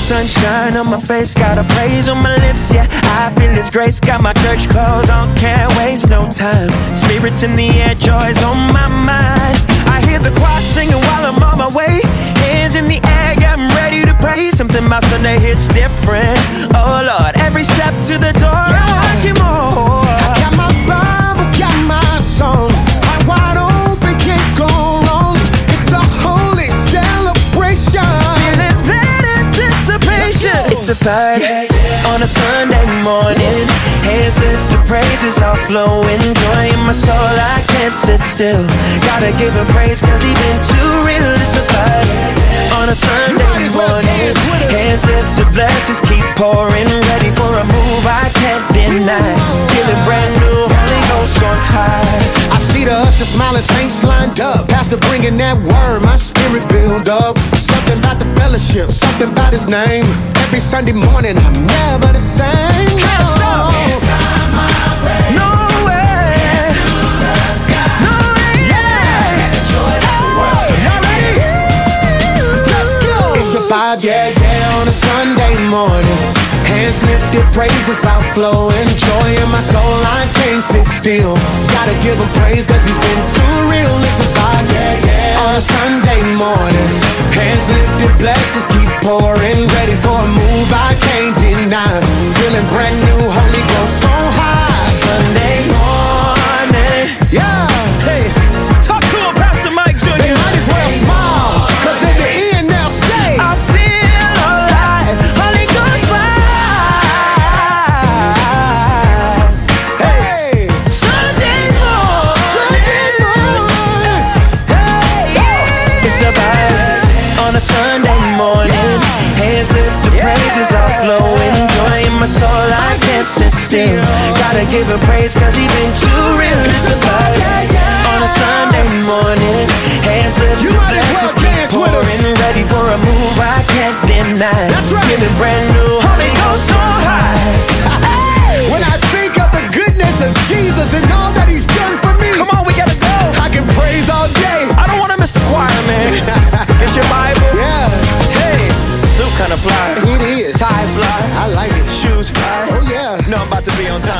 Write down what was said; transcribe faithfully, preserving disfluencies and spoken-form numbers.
sunshine on my face, got a praise on my lips, yeah, I feel His grace. Got my church clothes on, can't waste no time. Spirits in the air, joy's on my mind. I hear the choir singing while I'm on my way. Hands in the air, yeah, I'm ready to pray. Something about Sunday hits different. Oh Lord, every step to the door, yeah. I want you more. I got my Bible, got my song, I'm wide open, can't go wrong. It's a holy celebration, Feeling that anticipation. It's a vibe, yeah, yeah. On a Sunday morning. Hands lifted, praises all flowing. Joy in my soul, I can't sit still. Gotta give Him praise cause He been too real. It's a vibe, yeah, yeah. On a Sunday morning. Hands lifted, blessings keep pouring. Ready for a move I can't deny. Feeling brand new, Holy Ghost on high. I see the usher smiling, saints lined up. Pastor bringing that word, my spirit filled up. Something about the fellowship, something about His name. Every Sunday morning, I'm never the same. Can't stop. No. No way. No way. Yeah. Hey, y'all ready? Let's go. It's a vibe, yeah, yeah, on a Sunday morning. Hands lifted, praises outflowing. Joy in my soul, I can't sit still. Gotta give Him praise cause He's been too real. It's a vibe, yeah, yeah, on a Sunday morning. Hands lifted, blessings keep pouring. Ready for a move I can't deny. Feeling brand new, Holy Ghost so high. Sunday morning. Yeah. Hey, talk to him, Pastor Mike Junior They might as well smile, cause in the end they'll say, I feel alive, Holy Ghost vibe. hey, Sunday morning. Sunday morning. Hey, it's a vibe on a Sunday morning. Hands lifted, praises all flowing. Joy in my soul, I can't sit still. Gotta give Him praise cause He been too real. It's a vibe on a Sunday morning. Hands lifted, blessings keep pouring. Ready for a move I can't deny. That's right. Feeling brand new, Holy Ghost on high. When I think of the goodness of Jesus and all that He's done for me, Come on, we gotta go. I can praise all day. I don't wanna miss the choir, man. Get your Bible. Yeah, Hey, suit kinda fly. it is. Tie fly. I like it. Shoes fly. Oh yeah. No, I'm about to be on time.